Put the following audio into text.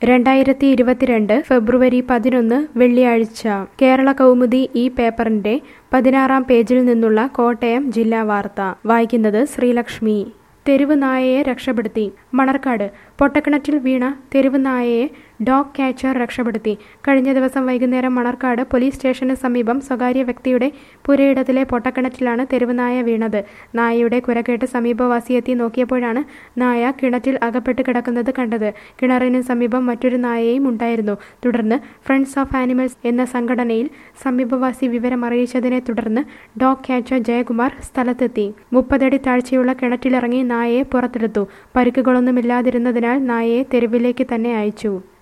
2022 ഫെബ്രുവരി 11 വെള്ളിയാഴ്ച കേരള കൗമുദി ഈ പേപ്പറിന്റെ 16-ാം പേജിൽ നിന്നുള്ള കോട്ടയം ജില്ലാ വാർത്ത വായിക്കുന്നത് ശ്രീലക്ഷ്മി. തെരുവ് നായയെ രക്ഷപ്പെടുത്തി. മണർക്കാട് പൊട്ടക്കിണറ്റിൽ വീണ തെരുവ് നായയെ ഡോഗ് ക്യാച്ചർ രക്ഷപ്പെടുത്തി. കഴിഞ്ഞ ദിവസം വൈകുന്നേരം മണർക്കാട് പോലീസ് സ്റ്റേഷന് സമീപം സ്വകാര്യ വ്യക്തിയുടെ പുരയിടത്തിലെ പൊട്ടക്കിണറ്റിലാണ് തെരുവ് നായ വീണത്. നായയുടെ കുരകേട്ട് സമീപവാസി എത്തി നോക്കിയപ്പോഴാണ് നായ കിണറ്റിൽ അകപ്പെട്ട് കിടക്കുന്നത് കണ്ടത്. കിണറിന് സമീപം മറ്റൊരു നായയും ഉണ്ടായിരുന്നു. തുടർന്ന് ഫ്രണ്ട്സ് ഓഫ് ആനിമൽസ് എന്ന സംഘടനയിൽ സമീപവാസി വിവരം അറിയിച്ചതിനെ തുടർന്ന് ഡോഗ് ക്യാച്ചർ ജയകുമാർ സ്ഥലത്തെത്തി. 30 അടി താഴ്ചയുള്ള കിണറ്റിലിറങ്ങി നായയെ പുറത്തെടുത്തു. പരിക്കുകളൊന്നുമില്ലാതിരുന്നതിനാൽ നായയെ തെരുവിലേക്ക് തന്നെ അയച്ചു.